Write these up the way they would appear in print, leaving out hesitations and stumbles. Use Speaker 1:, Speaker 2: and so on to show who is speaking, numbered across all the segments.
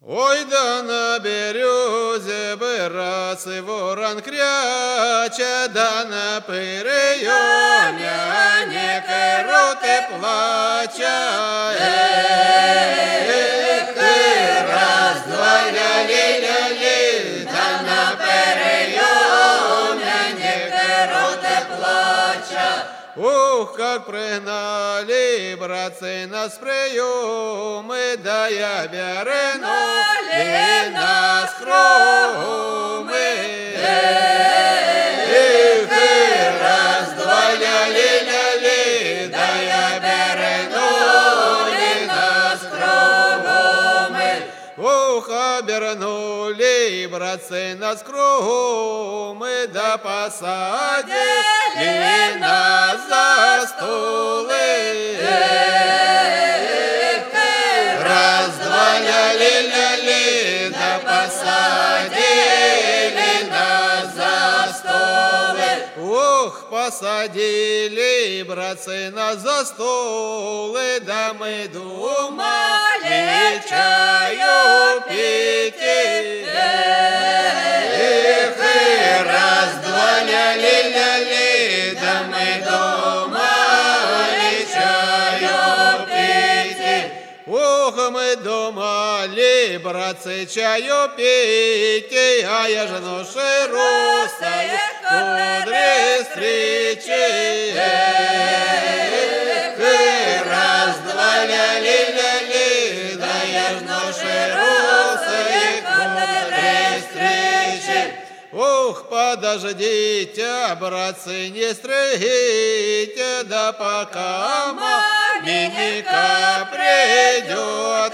Speaker 1: Ой, да на березе братцы ворон кряча, да на приеме некой роты плача.
Speaker 2: Раз, два, ля-ли, да на приеме некой роты плача.
Speaker 1: Ух, как пригнали, братцы, нас приемы, да я беренули нас кромы.
Speaker 2: Раз, два, ля-ли, да я беренули нас кромы.
Speaker 1: Ух, обернули, братцы, нас кромы, да посадили нас за столы.
Speaker 2: Раз, два, ля-ли, да посадили нас за столы.
Speaker 1: Ох, посадили, братцы, нас за столы, да мы думали чаю пить.
Speaker 2: Раз, два, ля-ли, да мы думали чаю пить.
Speaker 1: Ох, мы думали, братцы, чаю пить, а я же ношу русая кудри встречи.
Speaker 2: Раз, два, ля-ли, да я ж ношу русая кудри встречи.
Speaker 1: Ох, подождите, братцы, не стригите, да пока маменька придет.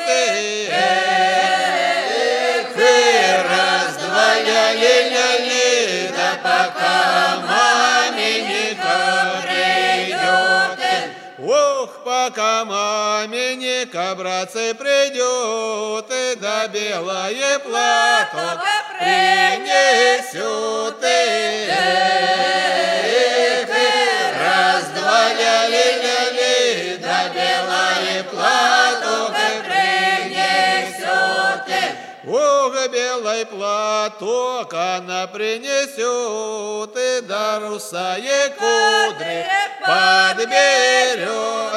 Speaker 2: Раз, два, ля-ли, да пока маменька придет.
Speaker 1: Ох, пока маменька, братцы, придет, да белое платок принесет.
Speaker 2: Раз, два, ля-ли, да белое платок принесет.
Speaker 1: Ох, белый платок она принесет, да русые кудри подберет.